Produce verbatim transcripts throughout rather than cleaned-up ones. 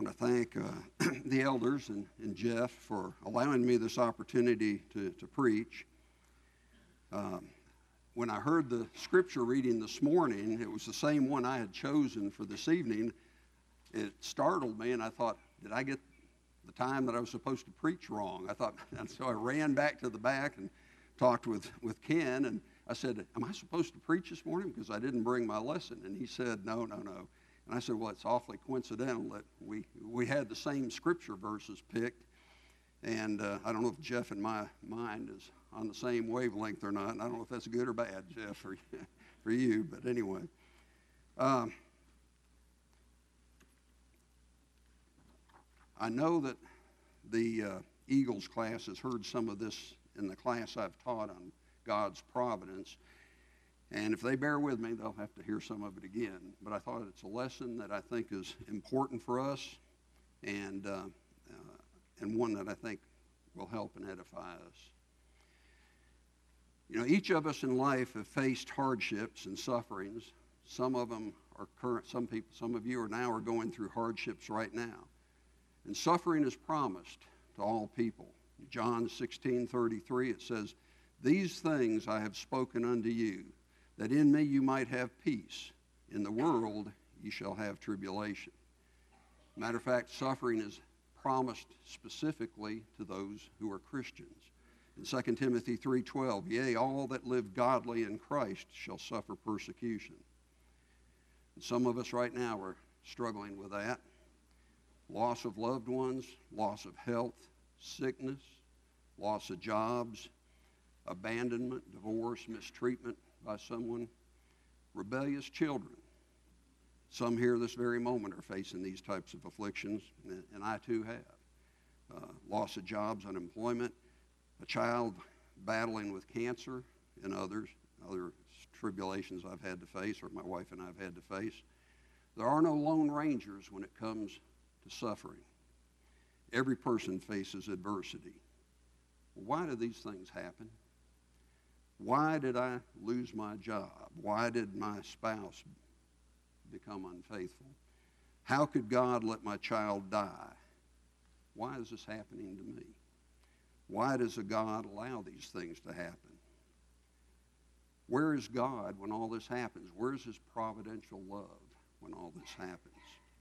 want to thank uh, the elders and, and Jeff for allowing me this opportunity to, to preach. Um, when I heard the scripture reading this morning, it was the same one I had chosen for this evening. It startled me, and I thought, did I get the time that I was supposed to preach wrong? I thought, and so I ran back to the back and talked with, with Ken, and I said, am I supposed to preach this morning? Because I didn't bring my lesson. And he said, no, no, no. And I said, well, it's awfully coincidental that we, we had the same scripture verses picked. And uh, I don't know if Jeff and my mind is on the same wavelength or not. And I don't know if that's good or bad, Jeff, for, for you. But anyway. Um, I know that the uh, Eagles class has heard some of this in the class I've taught on God's providence. And if they bear with me, they'll have to hear some of it again. But I thought it's a lesson that I think is important for us and, uh, uh, and one that I think will help and edify us. You know, each of us in life have faced hardships and sufferings. Some of them are current, some people, some of you are now are going through hardships right now. And suffering is promised to all people. In John sixteen thirty-three, it says, "These things I have spoken unto you, that in me you might have peace. In the world you shall have tribulation." Matter of fact, suffering is promised specifically to those who are Christians. In Second Timothy three twelve, "Yea, all that live godly in Christ shall suffer persecution." And some of us right now are struggling with that. Loss of loved ones, loss of health, sickness, loss of jobs, abandonment, divorce, mistreatment by someone, rebellious children. Some here this very moment are facing these types of afflictions, and I too have. Uh, loss of jobs, unemployment, a child battling with cancer, and others, other tribulations I've had to face, or my wife and I have had to face. There are no lone rangers when it comes to suffering. Every person faces adversity. Why do these things happen? Why did I lose my job? Why did my spouse become unfaithful? How could God let my child die? Why is this happening to me? Why does a God allow these things to happen? Where is God when all this happens? Where is his providential love when all this happens?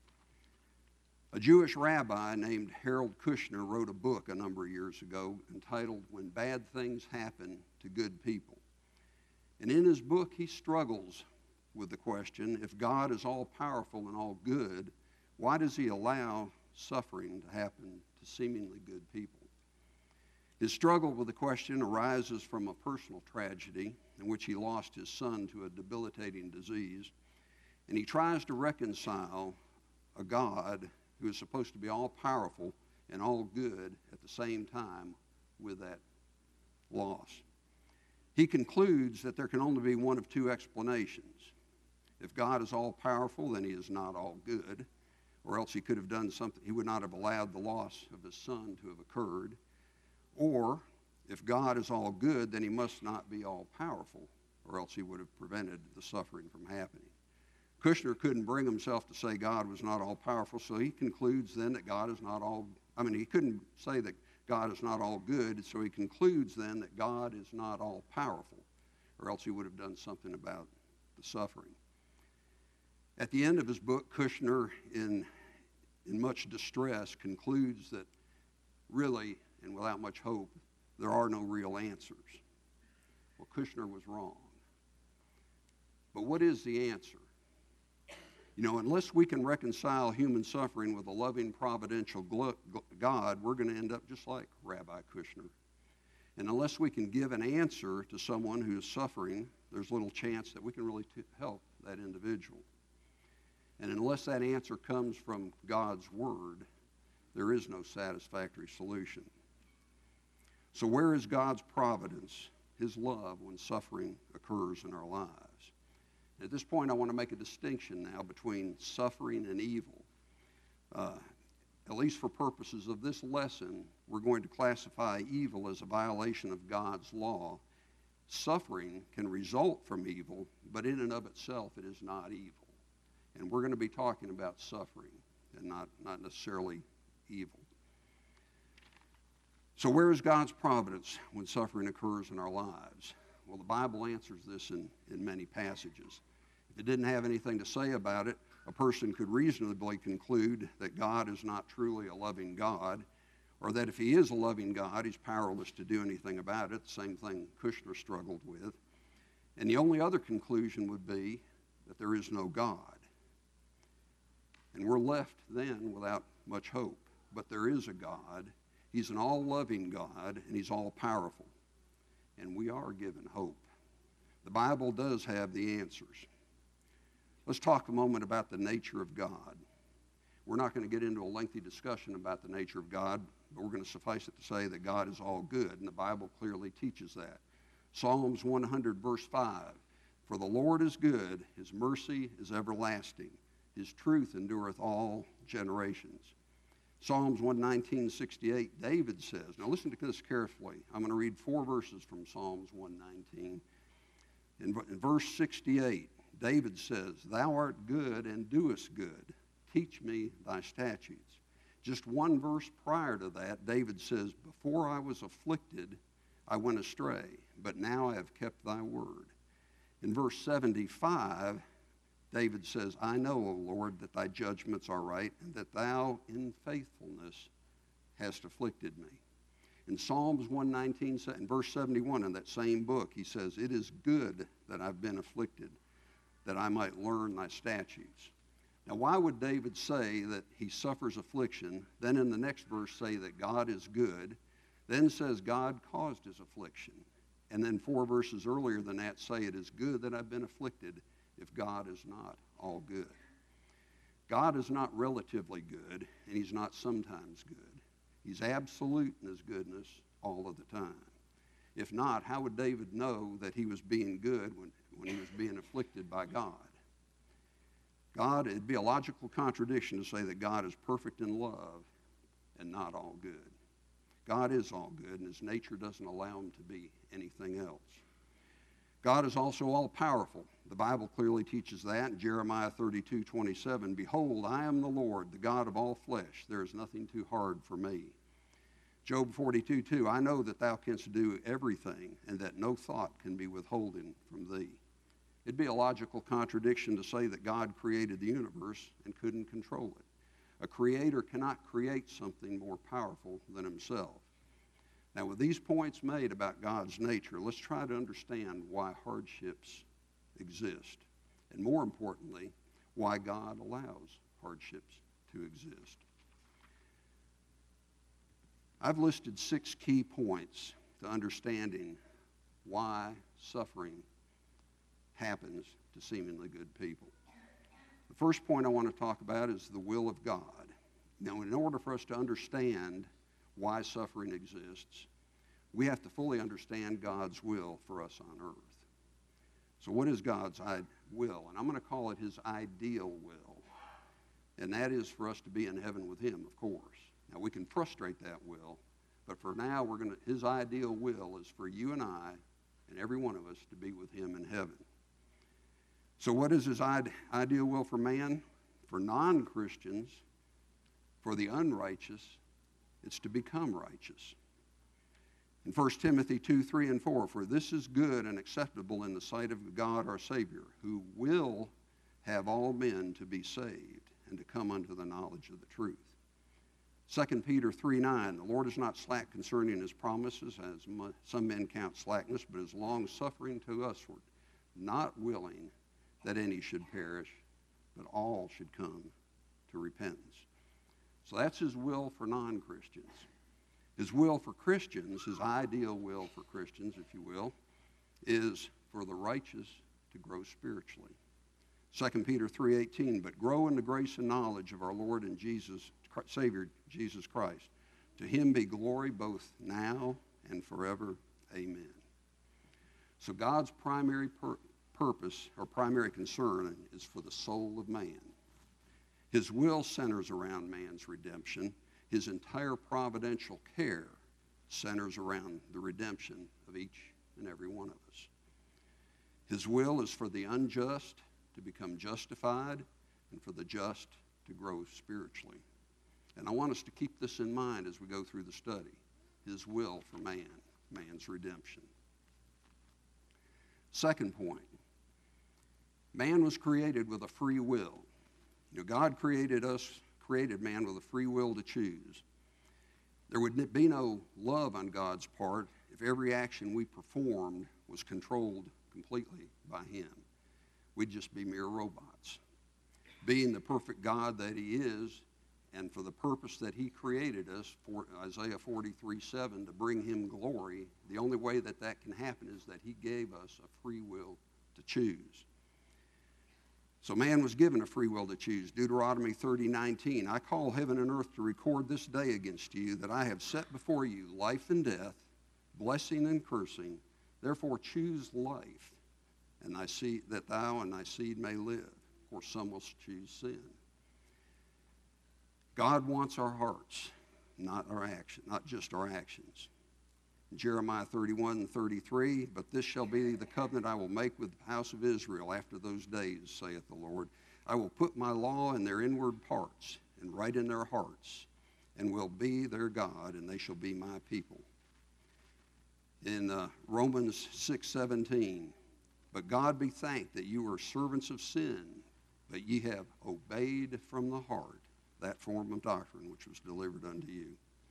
A Jewish rabbi named Harold Kushner wrote a book a number of years ago entitled "When Bad Things Happen to Good People." And in his book, he struggles with the question, if God is all-powerful and all good, why does he allow suffering to happen to seemingly good people? His struggle with the question arises from a personal tragedy in which he lost his son to a debilitating disease, and he tries to reconcile a God who is supposed to be all-powerful and all good at the same time with that loss. He concludes that there can only be one of two explanations. If God is all-powerful, then he is not all good, or else he could have done something. He would not have allowed the loss of his son to have occurred. Or, if God is all good, then he must not be all-powerful, or else he would have prevented the suffering from happening. Kushner couldn't bring himself to say God was not all-powerful, so he concludes then that God is not all, I mean, he couldn't say that God is not all good, so he concludes then that God is not all-powerful, or else he would have done something about the suffering. At the end of his book, Kushner, in, in much distress, concludes that really, and without much hope, there are no real answers. Well, Kushner was wrong. But what is the answer? You know, unless we can reconcile human suffering with a loving, providential God, we're going to end up just like Rabbi Kushner. And unless we can give an answer to someone who is suffering, there's little chance that we can really t- help that individual. And unless that answer comes from God's Word, there is no satisfactory solution. So where is God's providence, his love, when suffering occurs in our lives? At this point, I want to make a distinction now between suffering and evil. Uh, at least for purposes of this lesson, we're going to classify evil as a violation of God's law. Suffering can result from evil, but in and of itself, it is not evil. And we're going to be talking about suffering and not, not necessarily evil. So where is God's providence when suffering occurs in our lives? Well, the Bible answers this in, in many passages. If it didn't have anything to say about it, a person could reasonably conclude that God is not truly a loving God, or that if he is a loving God, he's powerless to do anything about it, the same thing Kushner struggled with. And the only other conclusion would be that there is no God. And we're left then without much hope. But there is a God. He's an all-loving God, and he's all-powerful. And we are given hope. The Bible does have the answers. Let's talk a moment about the nature of God. We're not going to get into a lengthy discussion about the nature of God, but we're going to suffice it to say that God is all good, and the Bible clearly teaches that. Psalms one hundred, verse five, "For the Lord is good, his mercy is everlasting, his truth endureth all generations." Psalms one nineteen, sixty-eight, David says, now listen to this carefully. I'm going to read four verses from Psalms one nineteen. In, in verse sixty-eight, David says, "Thou art good and doest good. Teach me thy statutes." Just one verse prior to that, David says, "Before I was afflicted, I went astray, but now I have kept thy word." In verse seventy-five, David says, "I know, O Lord, that thy judgments are right, and that thou in faithfulness hast afflicted me." In Psalms one nineteen, in verse seventy-one, in that same book, he says, "It is good that I've been afflicted, that I might learn thy statutes." Now, why would David say that he suffers affliction, then in the next verse say that God is good, then says God caused his affliction, and then four verses earlier than that say it is good that I've been afflicted if God is not all good? God is not relatively good, and he's not sometimes good. He's absolute in his goodness all of the time. If not, how would David know that he was being good when, when he was being afflicted by God? God, it'd be a logical contradiction to say that God is perfect in love and not all good. God is all good, and his nature doesn't allow him to be anything else. God is also all-powerful. The Bible clearly teaches that in Jeremiah thirty-two, twenty-seven. "Behold, I am the Lord, the God of all flesh. There is nothing too hard for me." Job forty-two, two, "I know that thou canst do everything, and that no thought can be withholden from thee." It'd be a logical contradiction to say that God created the universe and couldn't control it. A creator cannot create something more powerful than himself. Now, with these points made about God's nature, let's try to understand why hardships exist, and more importantly, why God allows hardships to exist. I've listed six key points to understanding why suffering happens to seemingly good people. The first point I want to talk about is the will of God. Now, in order for us to understand why suffering exists, we have to fully understand God's will for us on earth. So what is God's will? And I'm going to call it his ideal will. And that is for us to be in heaven with him, of course. Now, we can frustrate that will, but for now, we're going to, his ideal will is for you and I and every one of us to be with him in heaven. So what is his ideal will for man? For non-Christians, for the unrighteous, it's to become righteous. In First Timothy two, three, and four, "For this is good and acceptable in the sight of God our Savior, who will have all men to be saved and to come unto the knowledge of the truth." Second Peter three, nine, "The Lord is not slack concerning his promises, as some men count slackness, but is long-suffering to usward, not willing that any should perish, but all should come to repentance." So that's his will for non-Christians. His will for Christians, his ideal will for Christians, if you will, is for the righteous to grow spiritually. Second Peter three, eighteen, "But grow in the grace and knowledge of our Lord and Jesus, Savior Jesus Christ. To him be glory both now and forever. Amen." So God's primary pur- purpose or primary concern is for the soul of man. His will centers around man's redemption. His entire providential care centers around the redemption of each and every one of us. His will is for the unjust to become justified and for the just to grow spiritually. And I want us to keep this in mind as we go through the study. His will for man, man's redemption. Second point, man was created with a free will. You know, God created us, created man with a free will to choose. There would be no love on God's part if every action we performed was controlled completely by him. We'd just be mere robots. Being the perfect God that he is, and for the purpose that he created us, for Isaiah forty-three seven, to bring him glory, the only way that that can happen is that he gave us a free will to choose. So man was given a free will to choose. Deuteronomy thirty nineteen, I call heaven and earth to record this day against you that I have set before you life and death, blessing and cursing. Therefore choose life, and thy seed, that thou and thy seed may live. Or some will choose sin. God wants our hearts, not our action, not just our actions. Jeremiah thirty-one and thirty-three, but this shall be the covenant I will make with the house of Israel after those days, saith the Lord. I will put my law in their inward parts and write in their hearts, and will be their God, and they shall be my people. In uh, Romans six seventeen, but God be thanked that you were servants of sin, but ye have obeyed from the heart that form of doctrine which was delivered unto you.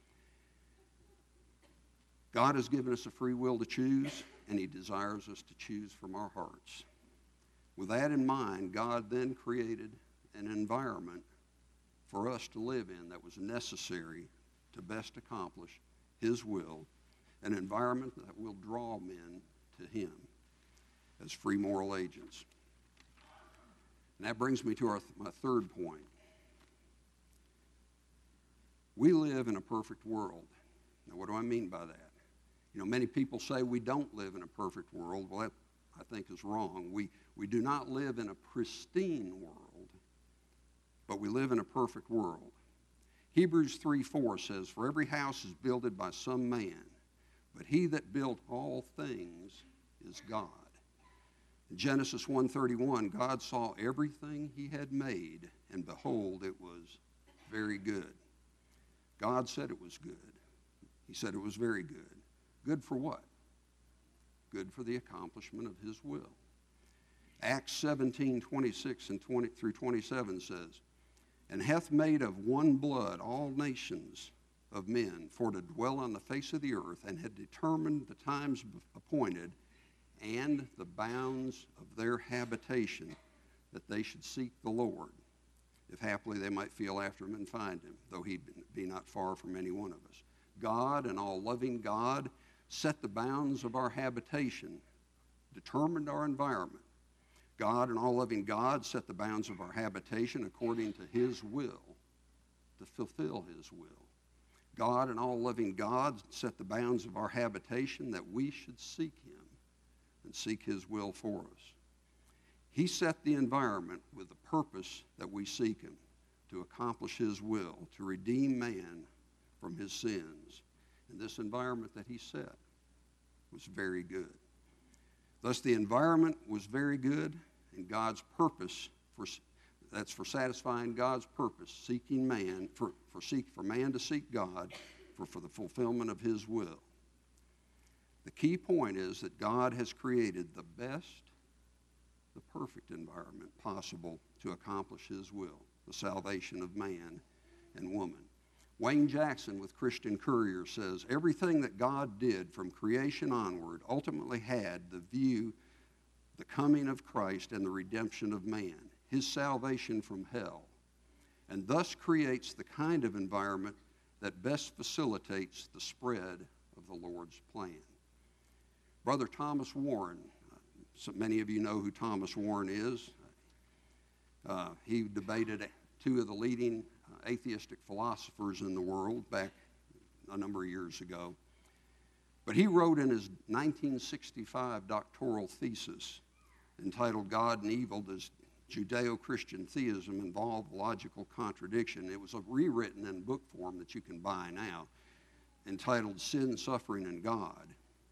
God has given us a free will to choose, and he desires us to choose from our hearts. With that in mind, God then created an environment for us to live in that was necessary to best accomplish his will, an environment that will draw men to him as free moral agents. And that brings me to our, my third point. We live in a perfect world. Now, what do I mean by that? You know, many people say we don't live in a perfect world. Well, that, I think, is wrong. We, we do not live in a pristine world, but we live in a perfect world. Hebrews three four says, for every house is builded by some man, but he that built all things is God. In Genesis one thirty-one, God saw everything he had made, and behold, it was very good. God said it was good. He said it was very good. Good for what? Good for the accomplishment of his will. Acts seventeen twenty-six and twenty through twenty-seven says, and hath made of one blood all nations of men for to dwell on the face of the earth, and had determined the times appointed and the bounds of their habitation, that they should seek the Lord, if haply they might feel after him and find him, though he be not far from any one of us. God, an all-loving God, set the bounds of our habitation, determined our environment. God, an all-loving God, set the bounds of our habitation according to his will, to fulfill his will. God, an all-loving God, set the bounds of our habitation that we should seek him and seek his will for us. He set the environment with the purpose that we seek him, to accomplish his will, to redeem man from his sins. And this environment that he set was very good. Thus the environment was very good, and God's purpose, for that's for satisfying God's purpose, seeking man, for, for, seek, for man to seek God, for, for the fulfillment of his will. The key point is that God has created the best, the perfect environment possible to accomplish his will, the salvation of man and woman. Wayne Jackson with Christian Courier says, everything that God did from creation onward ultimately had the view, the coming of Christ and the redemption of man, his salvation from hell, and thus creates the kind of environment that best facilitates the spread of the Lord's plan. Brother Thomas Warren, so many of you know who Thomas Warren is. Uh, he debated two of the leading uh, atheistic philosophers in the world back a number of years ago. But he wrote in his nineteen sixty-five doctoral thesis entitled God and Evil, Does Judeo-Christian Theism Involve Logical Contradiction? It was rewritten in book form that you can buy now, entitled Sin, Suffering, and God.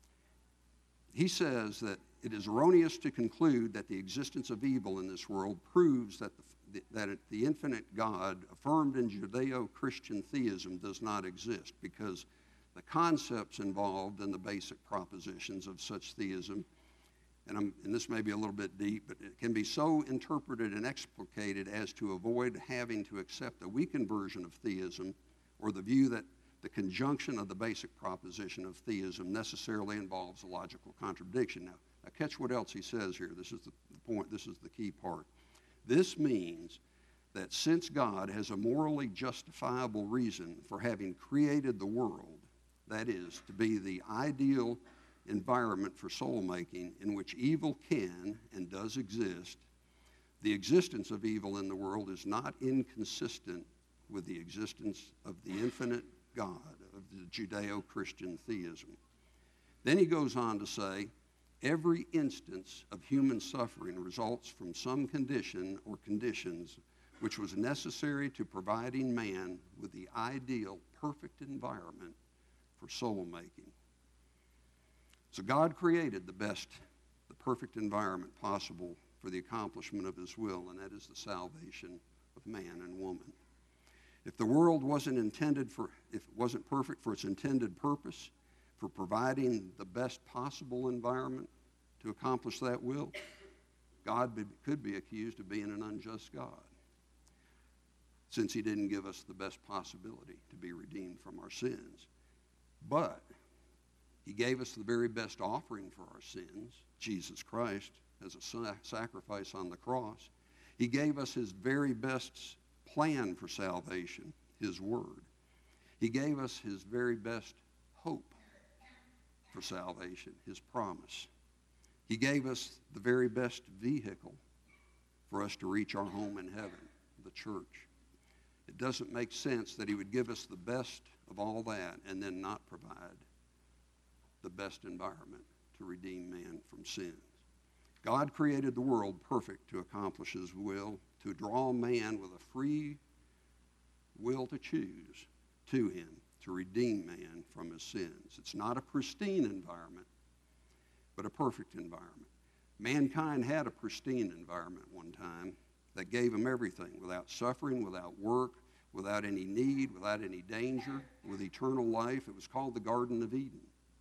He says that it is erroneous to conclude that the existence of evil in this world proves that the, that it, the infinite God affirmed in Judeo-Christian theism does not exist, because the concepts involved in the basic propositions of such theism, and, I'm, and this may be a little bit deep, but it can be so interpreted and explicated as to avoid having to accept a weakened version of theism, or the view that the conjunction of the basic proposition of theism necessarily involves a logical contradiction. Now, now catch what else he says here. This is the, the point. This is the key part. This means that since God has a morally justifiable reason for having created the world, that is, to be the ideal environment for soul-making in which evil can and does exist, the existence of evil in the world is not inconsistent with the existence of the infinite God of the Judeo-Christian theism. Then he goes on to say, every instance of human suffering results from some condition or conditions which was necessary to providing man with the ideal, perfect environment for soul-making. So God created the best, the perfect environment possible for the accomplishment of his will, and that is the salvation of man and woman. If the world wasn't intended for, if it wasn't perfect for its intended purpose, for providing the best possible environment to accomplish that will, God be, could be accused of being an unjust God, since he didn't give us the best possibility to be redeemed from our sins. But he gave us the very best offering for our sins, Jesus Christ, as a sa- sacrifice on the cross. He gave us his very best plan for salvation, his word. He gave us his very best hope for salvation, his promise. He gave us the very best vehicle for us to reach our home in heaven, the church. It doesn't make sense that he would give us the best of all that and then not provide the best environment to redeem man from sins. God created the world perfect to accomplish his will, to draw man with a free will to choose to him, to redeem man from his sins. It's not a pristine environment, but a perfect environment. Mankind had a pristine environment one time that gave him everything, without suffering, without work, without any need, without any danger, with eternal life. It was called the Garden of Eden.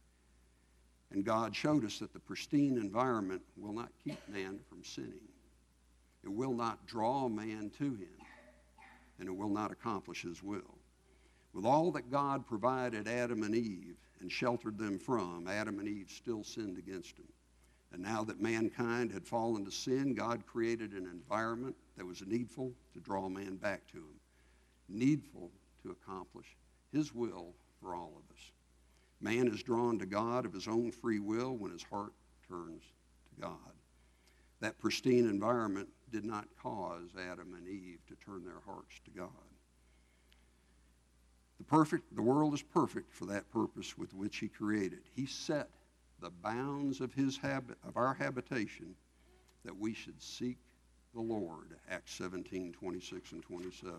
And God showed us that the pristine environment will not keep man from sinning. It will not draw man to him, and it will not accomplish his will. With all that God provided Adam and Eve and sheltered them from, Adam and Eve still sinned against him. And now that mankind had fallen to sin, God created an environment that was needful to draw man back to him, needful to accomplish his will for all of us. Man is drawn to God of his own free will when his heart turns to God. That pristine environment did not cause Adam and Eve to turn their hearts to God. The perfect, the world is perfect for that purpose with which he created. He set the bounds of his habit, of our habitation, that we should seek the Lord, Acts seventeen, twenty-six and twenty-seven.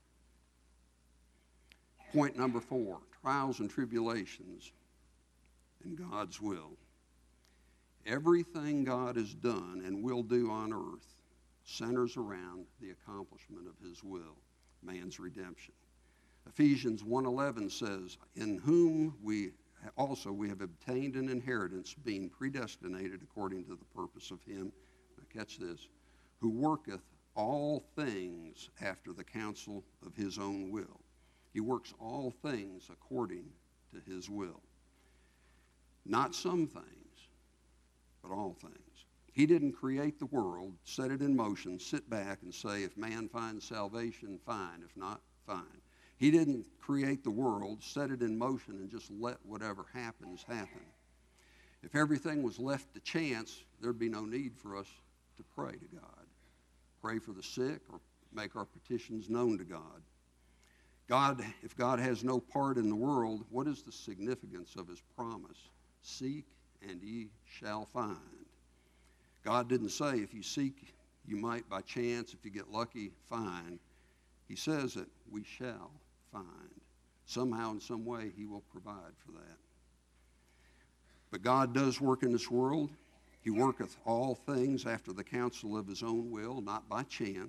Point number four, trials and tribulations in God's will. Everything God has done and will do on earth centers around the accomplishment of his will, man's redemption. Ephesians one eleven says, in whom we also we have obtained an inheritance, being predestinated according to the purpose of him, now catch this, who worketh all things after the counsel of his own will. He works all things according to his will. Not some things, but all things. He didn't create the world, set it in motion, sit back and say, if man finds salvation, fine. If not, fine. He didn't create the world, set it in motion, and just let whatever happens happen. If everything was left to chance, there'd be no need for us to pray to God. Pray for the sick or make our petitions known to God. God, if God has no part in the world, what is the significance of his promise? Seek and ye shall find. God didn't say if you seek, you might by chance, if you get lucky, find. He says that we shall find. Somehow, in some way, he will provide for that. But God does work in this world. He worketh all things after the counsel of his own will, not by chance,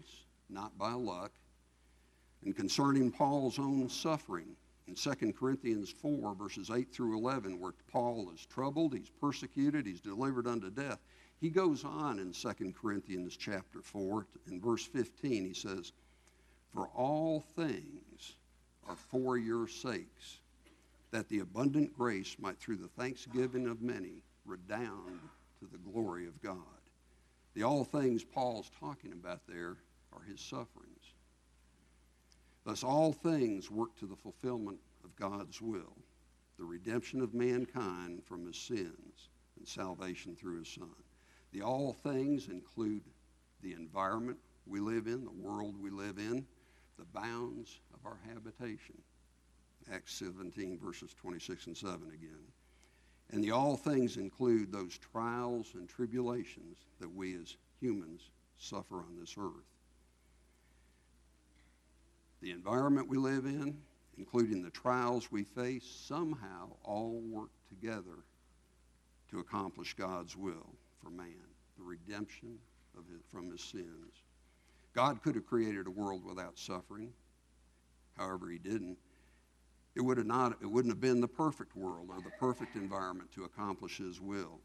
not by luck. And concerning Paul's own suffering, in Second Corinthians four, verses eight through eleven, where Paul is troubled, he's persecuted, he's delivered unto death, he goes on in Second Corinthians chapter four, in verse fifteen, he says, "For all things are for your sakes, that the abundant grace might through the thanksgiving of many redound to the glory of God." The all things Paul's talking about there are his sufferings. Thus all things work to the fulfillment of God's will, the redemption of mankind from his sins and salvation through his Son. The all things include the environment we live in, the world we live in, the bounds of our habitation. Acts seventeen, verses twenty-six and seven again. And the all things include those trials and tribulations that we as humans suffer on this earth. The environment we live in, including the trials we face, somehow all work together to accomplish God's will for man, the redemption of his, from his sins. God could have created a world without suffering. However, he didn't. It would have not, it wouldn't have been the perfect world or the perfect environment to accomplish his will.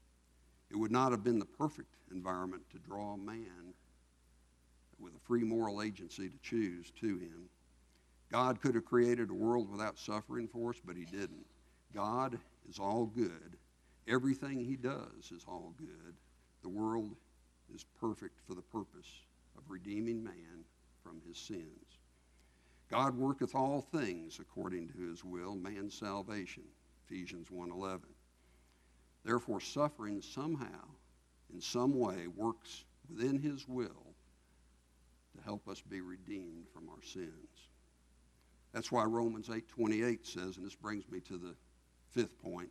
It would not have been the perfect environment to draw man with a free moral agency to choose to him. God could have created a world without suffering for us, but he didn't. God is all good. Everything he does is all good. The world is perfect for the purpose of redeeming man from his sins. God worketh all things according to his will, man's salvation, Ephesians one eleven. Therefore, suffering somehow, in some way, works within his will to help us be redeemed from our sins. That's why Romans eight twenty-eight says, and this brings me to the fifth point,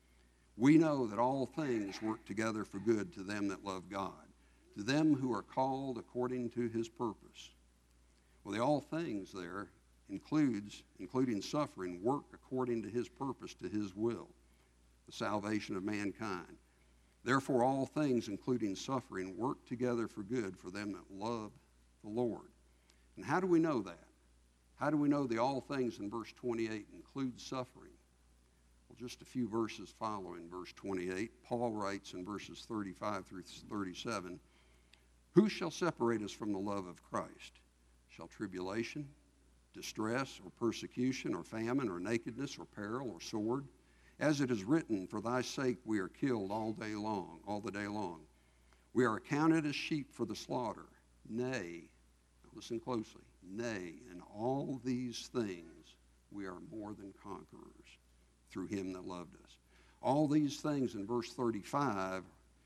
we know that all things work together for good to them that love God, to them who are called according to his purpose. Well, the all things there includes, including suffering, work according to his purpose, to his will, the salvation of mankind. Therefore, all things, including suffering, work together for good for them that love the Lord. And how do we know that? How do we know the all things in verse twenty-eight include suffering? Well, just a few verses following verse twenty-eight, Paul writes in verses thirty-five through thirty-seven, "Who shall separate us from the love of Christ? Shall tribulation, distress, or persecution, or famine, or nakedness, or peril, or sword? As it is written, for thy sake we are killed all day long, all the day long. We are accounted as sheep for the slaughter. Nay," listen closely, "nay, in all these things we are more than conquerors through him that loved us." All these things in verse thirty-five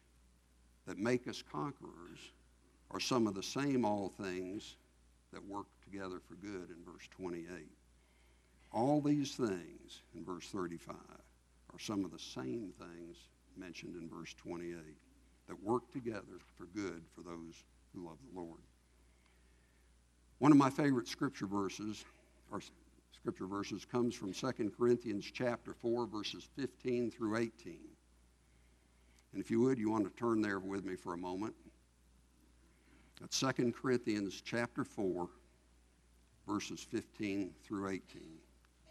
that make us conquerors are some of the same all things that work together for good in verse twenty-eight. All these things in verse thirty-five are some of the same things mentioned in verse twenty-eight that work together for good for those who love the Lord. One of my favorite scripture verses, or scripture verses, comes from Second Corinthians chapter four, verses fifteen through eighteen. And if you would, you want to turn there with me for a moment. That's Second Corinthians chapter four, verses fifteen through eighteen.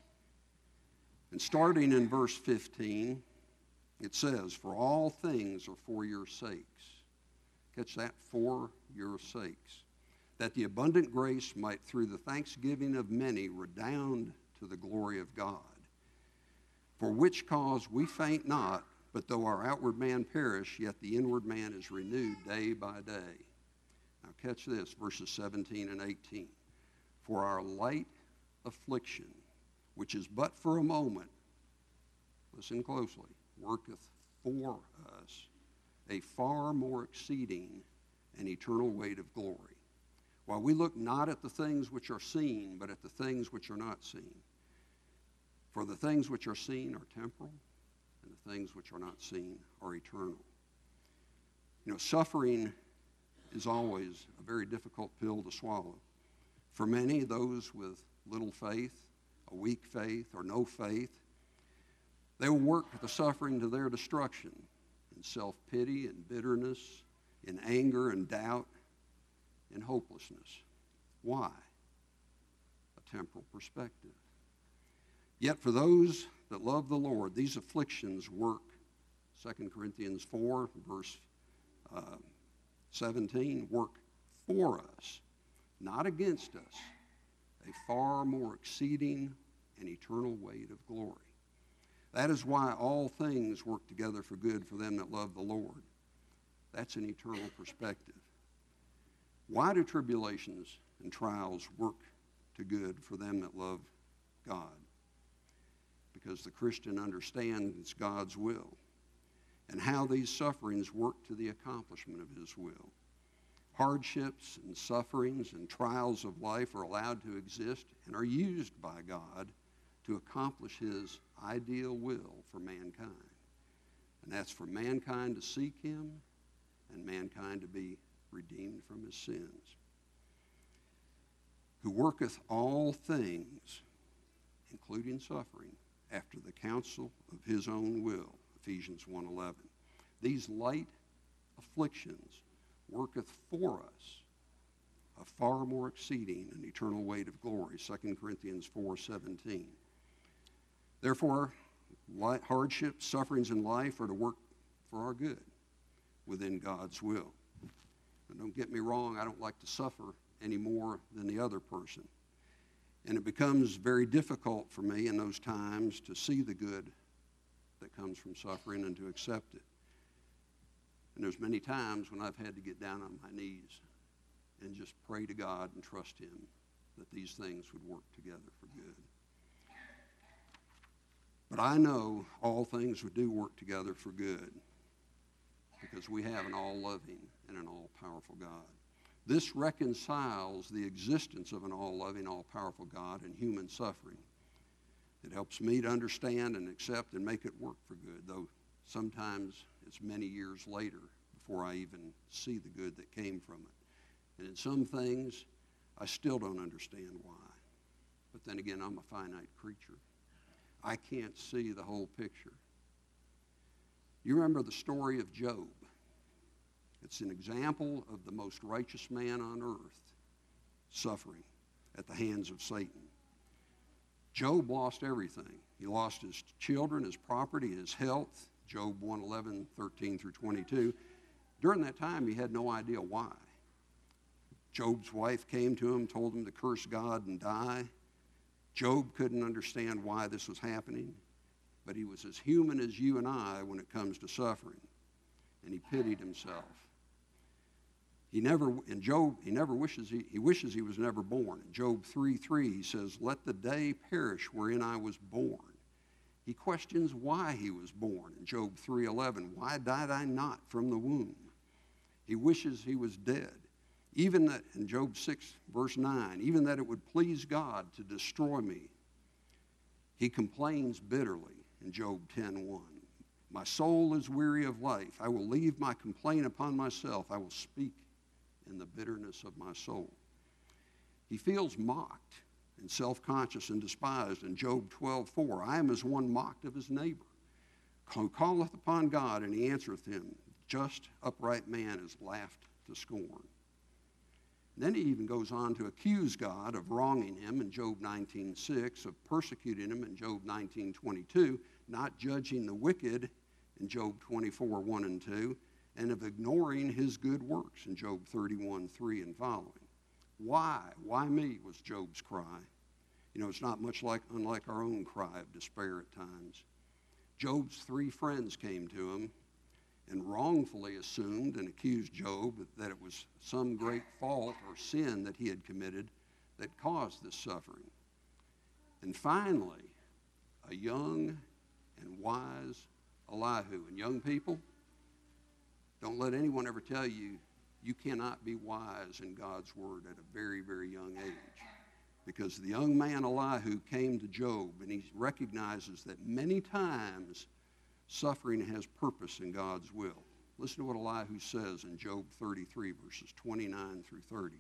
And starting in verse fifteen, it says, "For all things are for your sakes." Catch that, for your sakes. "That the abundant grace might through the thanksgiving of many redound to the glory of God. For which cause we faint not, but though our outward man perish, yet the inward man is renewed day by day." Now catch this, verses seventeen and eighteen. "For our light affliction, which is but for a moment," listen closely, "worketh for us a far more exceeding and eternal weight of glory. While we look not at the things which are seen, but at the things which are not seen. For the things which are seen are temporal, and the things which are not seen are eternal." You know, suffering is always a very difficult pill to swallow. For many, those with little faith, a weak faith, or no faith, they will work the suffering to their destruction in self-pity and bitterness, in anger and doubt, in hopelessness. Why? A temporal perspective. Yet for those that love the Lord, these afflictions work, Second Corinthians four, verse uh, seventeen, work for us, not against us, a far more exceeding and eternal weight of glory. That is why all things work together for good for them that love the Lord. That's an eternal perspective. Why do tribulations and trials work to good for them that love God? Because the Christian understands God's will and how these sufferings work to the accomplishment of his will. Hardships and sufferings and trials of life are allowed to exist and are used by God to accomplish his ideal will for mankind. And that's for mankind to seek him and mankind to be redeemed from his sins. Who worketh all things, including suffering, after the counsel of his own will, Ephesians one eleven. These light afflictions worketh for us a far more exceeding and eternal weight of glory, Second Corinthians four seventeen. Therefore, hardships, sufferings in life are to work for our good within God's will. And don't get me wrong, I don't like to suffer any more than the other person. And it becomes very difficult for me in those times to see the good that comes from suffering and to accept it. And there's many times when I've had to get down on my knees and just pray to God and trust him that these things would work together for good. But I know all things would do work together for good because we have an all-loving and an all-powerful God. This reconciles the existence of an all-loving, all-powerful God and human suffering. It helps me to understand and accept and make it work for good, though sometimes it's many years later before I even see the good that came from it. And in some things, I still don't understand why. But then again, I'm a finite creature. I can't see the whole picture. You remember the story of Job. It's an example of the most righteous man on earth suffering at the hands of Satan. Job lost everything. He lost his children, his property, his health, Job one eleven, thirteen through twenty-two. During that time, he had no idea why. Job's wife came to him, told him to curse God and die. Job couldn't understand why this was happening, but he was as human as you and I when it comes to suffering, and he pitied himself. He never, in Job, he never wishes, he, he wishes he was never born. In Job three three, he says, "Let the day perish wherein I was born." He questions why he was born. In Job three eleven, "Why died I not from the womb?" He wishes he was dead. Even that, in Job six, verse nine, even that it would please God to destroy me. He complains bitterly in Job ten one. "My soul is weary of life. I will leave my complaint upon myself. I will speak in the bitterness of my soul." He feels mocked and self-conscious and despised in Job twelve four. "I am as one mocked of his neighbor, who calleth upon God, and he answereth him. Just upright man is laughed to scorn." And then he even goes on to accuse God of wronging him in Job nineteen six, of persecuting him in Job nineteen twenty-two, not judging the wicked in Job twenty-four one and two, and of ignoring his good works in Job thirty-one three and following. Why? Why me was Job's cry. You know, it's not much like unlike our own cry of despair at times. Job's three friends came to him and wrongfully assumed and accused Job that it was some great fault or sin that he had committed that caused this suffering. And finally, a young and wise Elihu. And young people, don't let anyone ever tell you you cannot be wise in God's word at a very, very young age. Because the young man Elihu came to Job and he recognizes that many times suffering has purpose in God's will. Listen to what Elihu says in Job thirty-three, verses twenty-nine through thirty.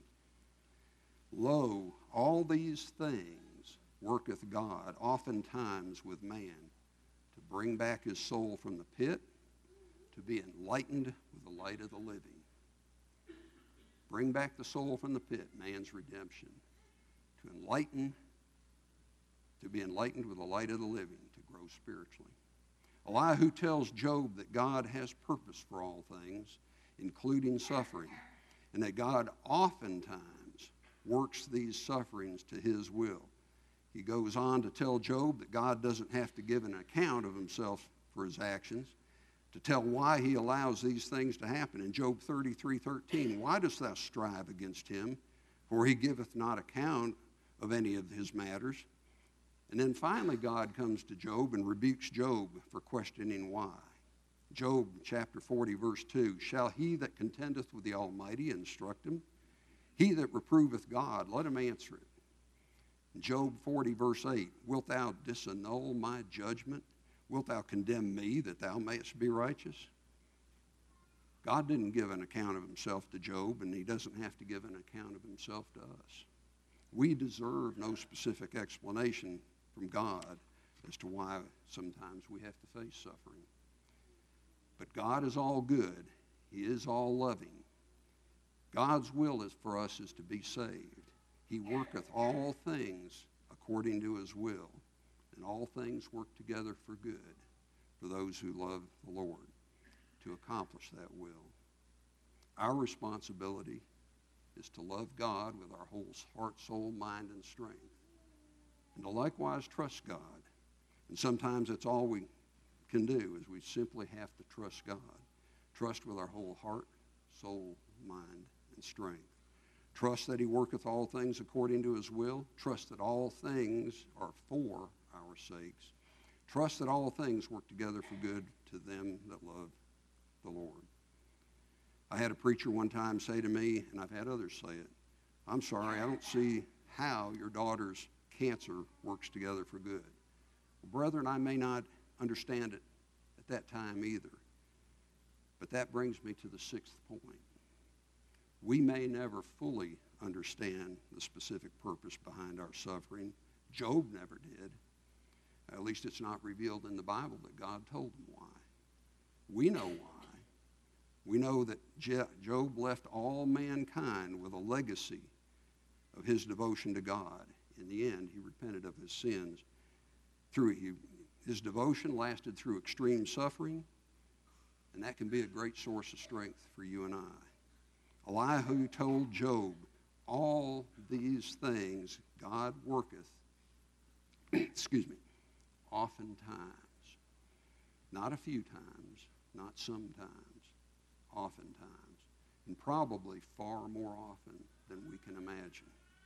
"Lo, all these things worketh God oftentimes with man, to bring back his soul from the pit, to be enlightened with the light of the living." bring back the soul from the pit, man's redemption, to enlighten, to be enlightened with the light of the living, to grow spiritually. Elihu tells Job that God has purpose for all things, including suffering, and that God oftentimes works these sufferings to his will. He goes on to tell Job that God doesn't have to give an account of himself for his actions, to tell why he allows these things to happen. In Job thirty-three thirteen, why dost thou strive against him? For he giveth not account of any of his matters. And then finally God comes to Job and rebukes Job for questioning why. Job chapter forty verse two, shall he that contendeth with the Almighty instruct him? He that reproveth God, let him answer it. In Job forty verse eight, wilt thou disannul my judgment? Wilt thou condemn me that thou mayest be righteous? God didn't give an account of himself to Job, and he doesn't have to give an account of himself to us. We deserve no specific explanation from God as to why sometimes we have to face suffering. But God is all good. He is all loving. God's will is for us is to be saved. He worketh all things according to his will, and all things work together for good for those who love the Lord to accomplish that will. Our responsibility is to love God with our whole heart, soul, mind, and strength, and to likewise trust God. And sometimes that's all we can do, is we simply have to trust God. Trust with our whole heart, soul, mind, and strength. Trust that he worketh all things according to his will. Trust that all things are for our sakes. Trust that all things work together for good to them that love the Lord. I had a preacher one time say to me, and I've had others say it, I'm sorry, I don't see how your daughter's cancer works together for good. Well, brethren, I may not understand it at that time either. But that brings me to the sixth point. We may never fully understand the specific purpose behind our suffering. Job never did. At least it's not revealed in the Bible that God told him why. We know why. We know that Job left all mankind with a legacy of his devotion to God. In the end, he repented of his sins. Through he, his devotion lasted through extreme suffering, and that can be a great source of strength for you and I. Elihu told Job, all these things God worketh, excuse me, oftentimes. Not a few times, not sometimes, oftentimes, and probably far more often than we can imagine.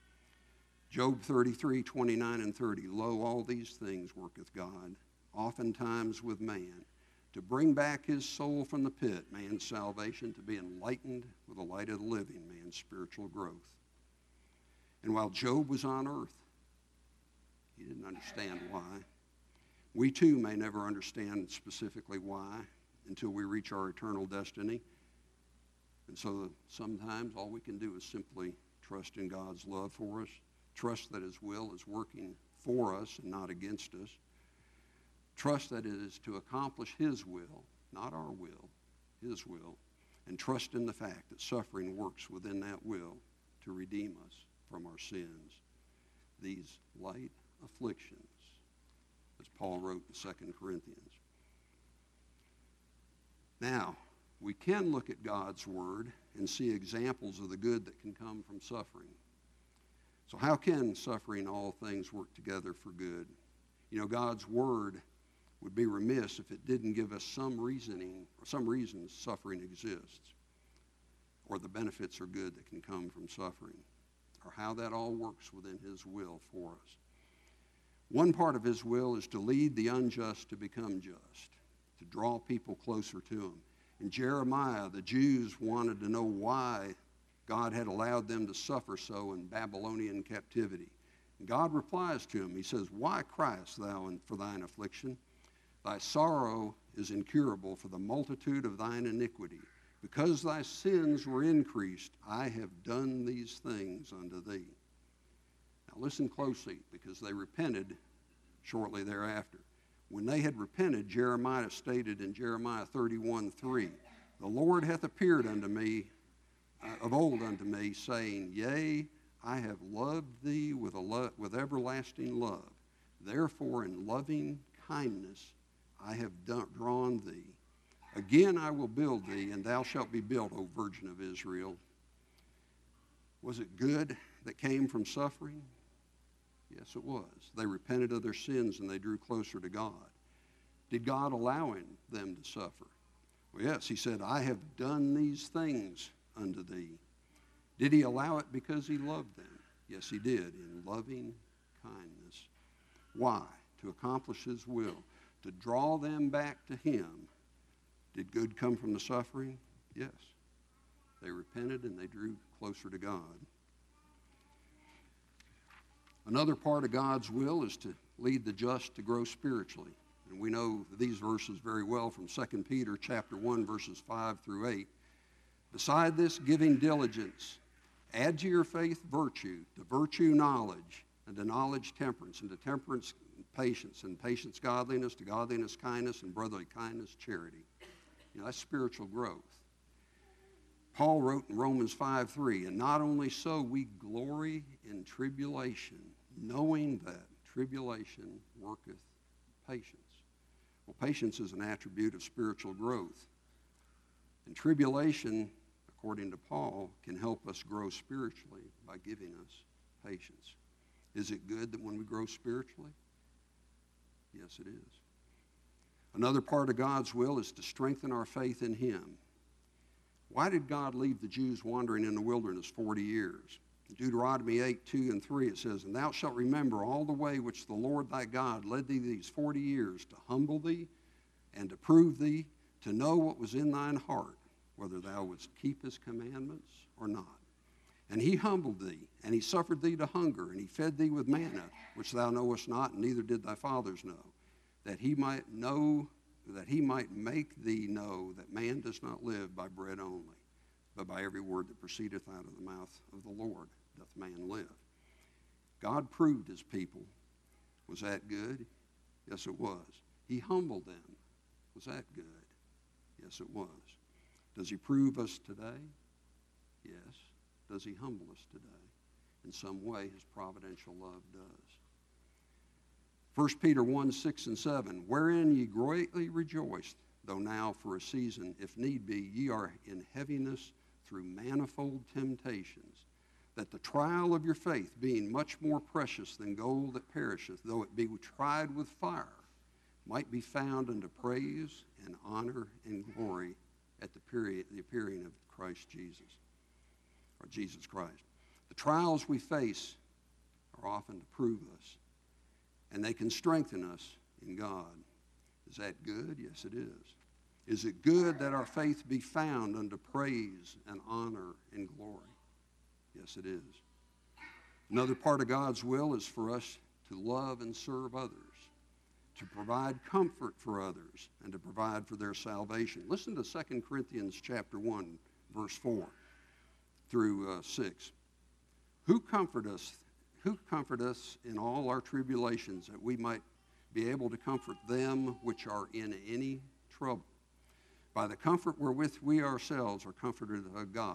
Job thirty-three, twenty-nine and thirty, lo, all these things worketh God, oftentimes with man, to bring back his soul from the pit, man's salvation, to be enlightened with the light of the living, man's spiritual growth. And while Job was on earth, he didn't understand why. We too may never understand specifically why until we reach our eternal destiny. And so sometimes all we can do is simply trust in God's love for us, trust that his will is working for us and not against us, trust that it is to accomplish his will, not our will, his will, and trust in the fact that suffering works within that will to redeem us from our sins. These light afflictions, as Paul wrote in Second Corinthians. Now, we can look at God's word and see examples of the good that can come from suffering. So how can suffering all things work together for good? You know, God's word would be remiss if it didn't give us some reasoning or some reasons suffering exists, or the benefits are good that can come from suffering, or how that all works within his will for us. One part of his will is to lead the unjust to become just, to draw people closer to him. In Jeremiah, the Jews wanted to know why God had allowed them to suffer so in Babylonian captivity. And God replies to him. He says, why criest thou for thine affliction? Thy sorrow is incurable for the multitude of thine iniquity. Because thy sins were increased, I have done these things unto thee. Now listen closely, because they repented shortly thereafter. When they had repented, Jeremiah stated in Jeremiah thirty-one three, the Lord hath appeared unto me of old unto me, saying, Yea, I have loved thee with, a lo- with everlasting love. Therefore in loving kindness I have done, drawn thee. Again I will build thee, and thou shalt be built, O Virgin of Israel. Was it good that came from suffering? Yes, it was. They repented of their sins and they drew closer to God. Did God allow them to suffer? Well, yes, he said, I have done these things unto thee. Did he allow it because he loved them? Yes, he did, in loving kindness. Why? To accomplish his will, to draw them back to him. Did good come from the suffering? Yes. They repented and they drew closer to God. Another part of God's will is to lead the just to grow spiritually. And we know these verses very well from Second Peter chapter one, verses five through eight. Beside this, giving diligence, add to your faith virtue, to virtue knowledge, and to knowledge temperance, and to temperance patience, and patience godliness, to godliness kindness, and brotherly kindness charity. You know, that's spiritual growth. Paul wrote in Romans five three, and not only so, we glory in tribulation, knowing that tribulation worketh patience. Well, patience is an attribute of spiritual growth. And tribulation, according to Paul, can help us grow spiritually by giving us patience. Is it good that when we grow spiritually? Yes, it is. Another part of God's will is to strengthen our faith in him. Why did God leave the Jews wandering in the wilderness forty years? In Deuteronomy eight, two and three, it says, And thou shalt remember all the way which the Lord thy God led thee these forty years, to humble thee and to prove thee, to know what was in thine heart, whether thou wouldst keep his commandments or not. And he humbled thee, and he suffered thee to hunger, and he fed thee with manna, which thou knowest not, and neither did thy fathers know, that he might know, that he might make thee know that man does not live by bread only, but by every word that proceedeth out of the mouth of the Lord doth man live. God proved his people. Was that good? Yes, it was. He humbled them. Was that good? Yes, it was. Does he prove us today? Yes. Does he humble us today? In some way, his providential love does. First Peter one, six and seven, Wherein ye greatly rejoice, though now for a season, if need be, ye are in heaviness through manifold temptations, that the trial of your faith, being much more precious than gold that perisheth, though it be tried with fire, might be found unto praise and honor and glory at the period, the appearing of Christ Jesus, or Jesus Christ. The trials we face are often to prove us, and they can strengthen us in God. Is that good? Yes, it is. Is it good that our faith be found unto praise and honor and glory? Yes, it is. Another part of God's will is for us to love and serve others, to provide comfort for others, and to provide for their salvation. Listen to Second Corinthians chapter one, verse four through uh, six. Who comfort us, who comfort us in all our tribulations, that we might be able to comfort them which are in any trouble, by the comfort wherewith we ourselves are comforted of God.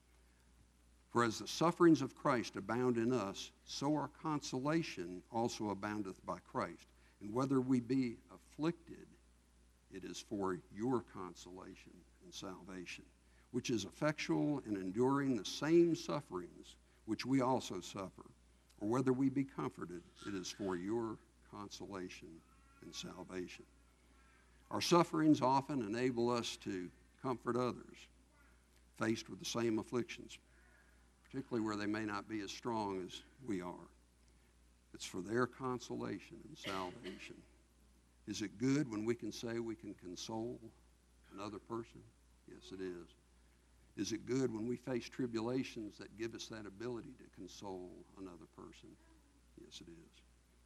For as the sufferings of Christ abound in us, so our consolation also aboundeth by Christ. And whether we be afflicted, it is for your consolation and salvation, which is effectual in enduring the same sufferings which we also suffer. Or whether we be comforted, it is for your consolation and salvation. Our sufferings often enable us to comfort others faced with the same afflictions, particularly where they may not be as strong as we are. It's for their consolation and salvation. Is it good when we can say we can console another person? Yes, it is. Is it good when we face tribulations that give us that ability to console another person? Yes, it is.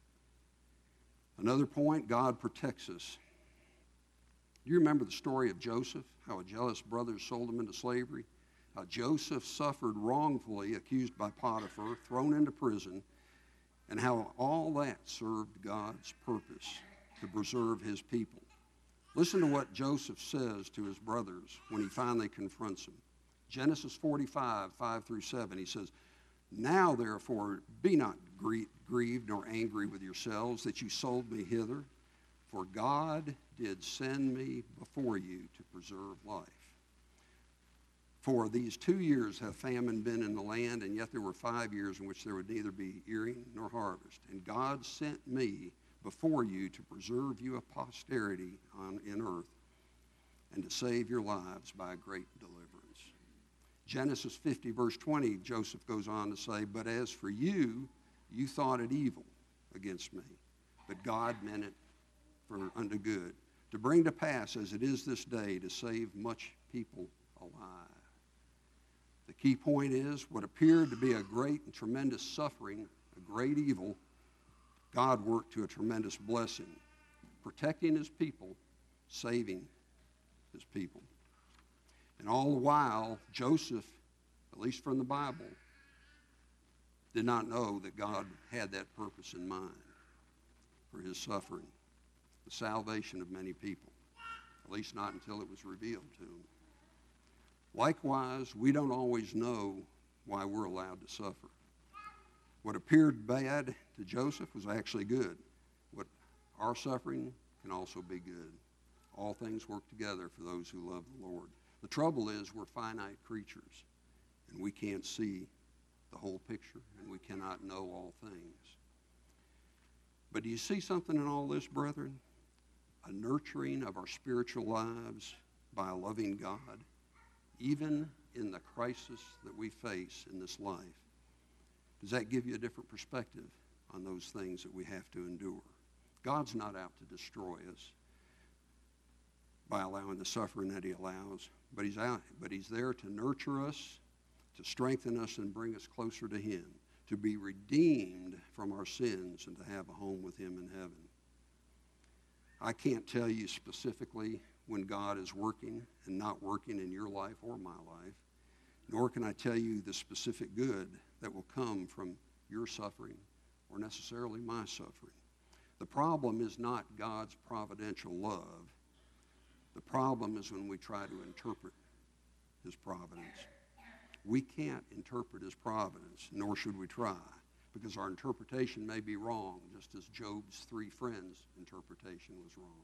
Another point, God protects us. Do you remember the story of Joseph, how a jealous brother sold him into slavery? How Joseph suffered wrongfully, accused by Potiphar, thrown into prison, and how all that served God's purpose to preserve his people. Listen to what Joseph says to his brothers when he finally confronts them. Genesis forty-five, five through seven, he says, "Now therefore be not grie- grieved nor angry with yourselves that you sold me hither, for God did send me before you to preserve life. For these two years hath famine been in the land, and yet there were five years in which there would neither be earing nor harvest. And God sent me before you to preserve you a posterity on, in earth, and to save your lives by a great deliverance." Genesis fifty, verse twenty, Joseph goes on to say, "But as for you, you thought it evil against me, but God meant it for unto good, to bring to pass as it is this day, to save much people alive." The key point is, what appeared to be a great and tremendous suffering, a great evil, God worked to a tremendous blessing, protecting his people, saving his people. And all the while, Joseph, at least from the Bible, did not know that God had that purpose in mind for his suffering, the salvation of many people, at least not until it was revealed to him. Likewise, we don't always know why we're allowed to suffer. What appeared bad to Joseph was actually good. What our suffering can also be good. All things work together for those who love the Lord. The trouble is we're finite creatures, and we can't see the whole picture, and we cannot know all things. But do you see something in all this, brethren? A nurturing of our spiritual lives by a loving God, even in the crisis that we face in this life. Does that give you a different perspective on those things that we have to endure? God's not out to destroy us by allowing the suffering that he allows, but he's out, but he's there to nurture us, to strengthen us and bring us closer to him, to be redeemed from our sins and to have a home with him in heaven. I can't tell you specifically when God is working and not working in your life or my life, nor can I tell you the specific good that will come from your suffering or necessarily my suffering. The problem is not God's providential love. The problem is when we try to interpret his providence. We can't interpret his providence, nor should we try, because our interpretation may be wrong, just as Job's three friends' interpretation was wrong.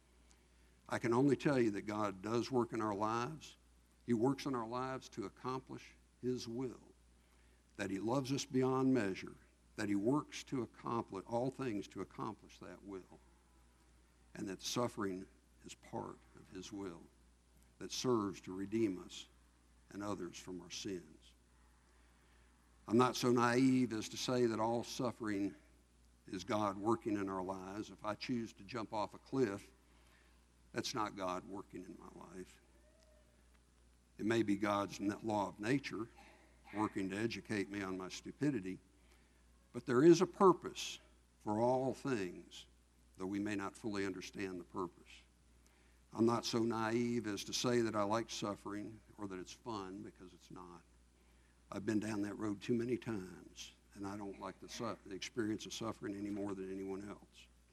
I can only tell you that God does work in our lives. He works in our lives to accomplish his will, that he loves us beyond measure, that he works to accomplish all things to accomplish that will, and that suffering is part of his will that serves to redeem us and others from our sins. I'm not so naive as to say that all suffering is God working in our lives. If I choose to jump off a cliff, that's not God working in my life. It may be God's law of nature working to educate me on my stupidity, but there is a purpose for all things, though we may not fully understand the purpose. I'm not so naive as to say that I like suffering or that it's fun, because it's not. I've been down that road too many times, and I don't like the, su- the experience of suffering any more than anyone else.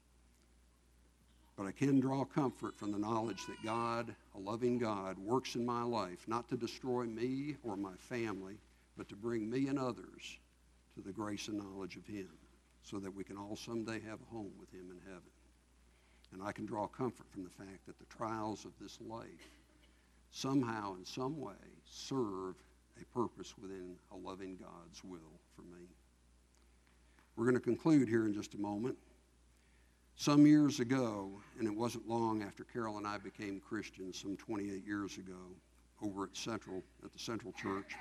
But I can draw comfort from the knowledge that God, a loving God, works in my life, not to destroy me or my family, but to bring me and others to the grace and knowledge of him, so that we can all someday have a home with him in heaven. And I can draw comfort from the fact that the trials of this life somehow, in some way, serve a purpose within a loving God's will for me. We're going to conclude here in just a moment. Some years ago, and it wasn't long after Carol and I became Christians, some twenty-eight years ago, over at Central, at the Central Church,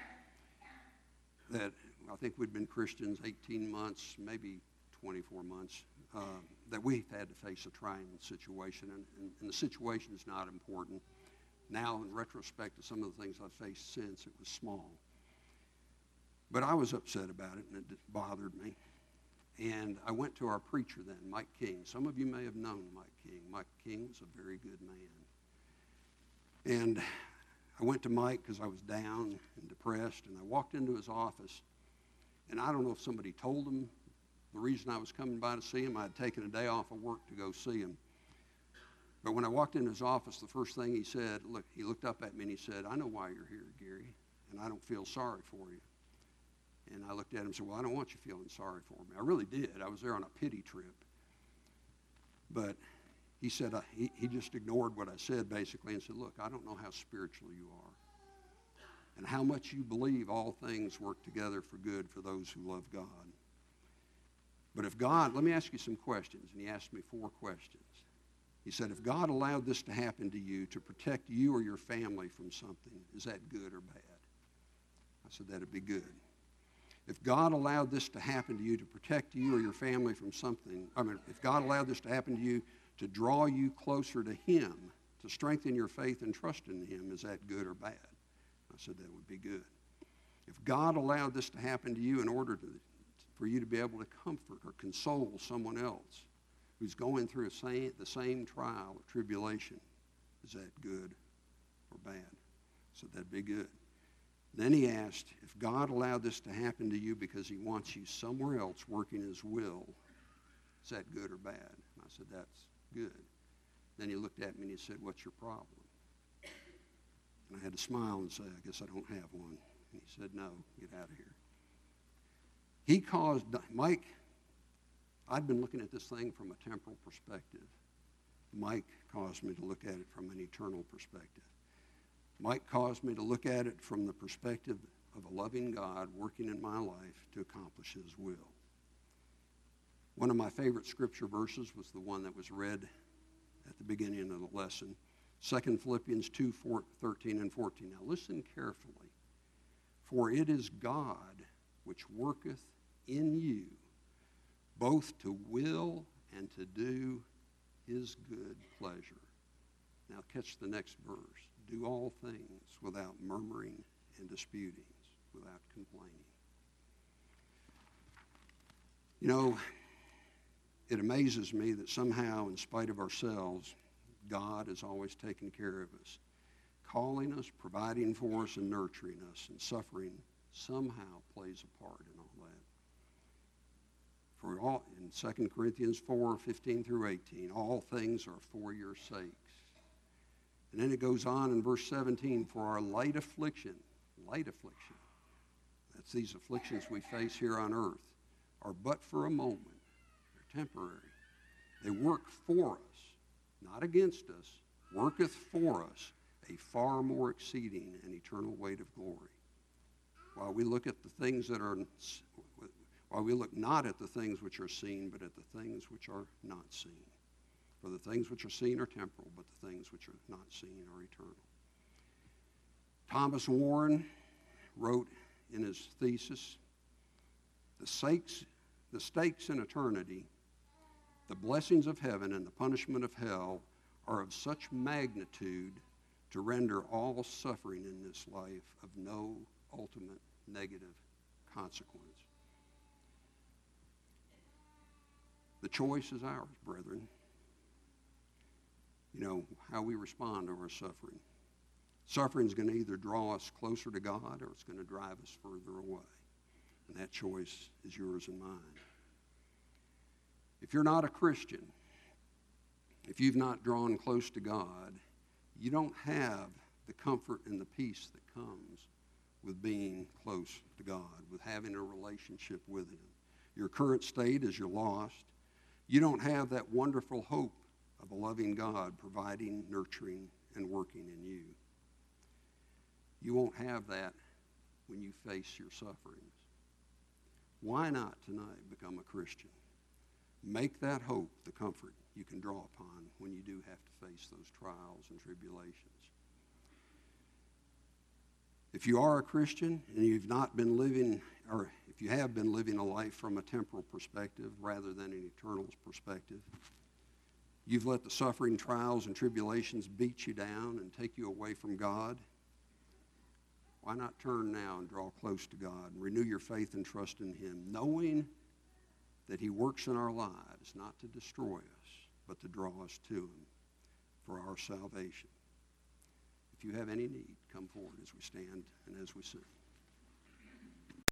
that I think we'd been Christians eighteen months, maybe twenty-four months, uh, that we had to face a trying situation, and, and, and the situation is not important. Now, in retrospect to some of the things I've faced since, it was small. But I was upset about it, and it bothered me. And I went to our preacher then, Mike King. Some of you may have known Mike King. Mike King was a very good man. And I went to Mike because I was down and depressed, and I walked into his office, and I don't know if somebody told him the reason I was coming by to see him. I had taken a day off of work to go see him. But when I walked into his office, the first thing he said, look, he looked up at me and he said, "I know why you're here, Gary." and I don't feel sorry for you. And I looked at him and said, well, I don't want you feeling sorry for me. I really did. I was there on a pity trip. But he said, uh, he, he just ignored what I said basically and said, look, I don't know how spiritual you are and how much you believe all things work together for good for those who love God. But if God, let me ask you some questions. And he asked me four questions. He said, if God allowed this to happen to you to protect you or your family from something, is that good or bad? I said, that'd be good. If God allowed this to happen to you to protect you or your family from something, I mean, if God allowed this to happen to you to draw you closer to him, to strengthen your faith and trust in him, is that good or bad? I said, that would be good. If God allowed this to happen to you in order to, for you to be able to comfort or console someone else who's going through a same, the same trial or tribulation, is that good or bad? I said, that'd be good. Then he asked, if God allowed this to happen to you because he wants you somewhere else working his will, is that good or bad? And I said, that's good. Then he looked at me and he said, what's your problem? And I had to smile and say, I guess I don't have one. And he said, no, get out of here. He caused, Mike, I'd been looking at this thing from a temporal perspective. Mike caused me to look at it from an eternal perspective. Mike caused me to look at it from the perspective of a loving God working in my life to accomplish his will. One of my favorite scripture verses was the one that was read at the beginning of the lesson, Second Philippians two, thirteen and fourteen. Now listen carefully. For it is God which worketh in you both to will and to do his good pleasure. Now catch the next verse. Do all things without murmuring and disputings, without complaining. You know, it amazes me that somehow, in spite of ourselves, God is always taking care of us, calling us, providing for us, and nurturing us, and suffering somehow plays a part in all that. For all, in Second Corinthians four, fifteen through eighteen, all things are for your sakes. And then it goes on in verse seventeen, for our light affliction, light affliction, that's these afflictions we face here on earth, are but for a moment. They're temporary. They work for us, not against us, worketh for us a far more exceeding and eternal weight of glory. While we look at the things that are, while we look not at the things which are seen, but at the things which are not seen. For the things which are seen are temporal, but the things which are not seen are eternal. Thomas Warren wrote in his thesis, the stakes, the stakes in eternity, the blessings of heaven and the punishment of hell are of such magnitude to render all suffering in this life of no ultimate negative consequence. The choice is ours, brethren. You know, how we respond to our suffering. Suffering is going to either draw us closer to God or it's going to drive us further away. And that choice is yours and mine. If you're not a Christian, if you've not drawn close to God, you don't have the comfort and the peace that comes with being close to God, with having a relationship with him. Your current state is you're lost. You don't have that wonderful hope of a loving God providing, nurturing, and working in you. You won't have that when you face your sufferings. Why not tonight become a Christian? Make that hope the comfort you can draw upon when you do have to face those trials and tribulations. If you are a Christian and you've not been living, or if you have been living a life from a temporal perspective rather than an eternal perspective, you've let the suffering, trials, and tribulations beat you down and take you away from God. Why not turn now and draw close to God and renew your faith and trust in him, knowing that he works in our lives not to destroy us, but to draw us to him for our salvation. If you have any need, come forward as we stand and as we sing.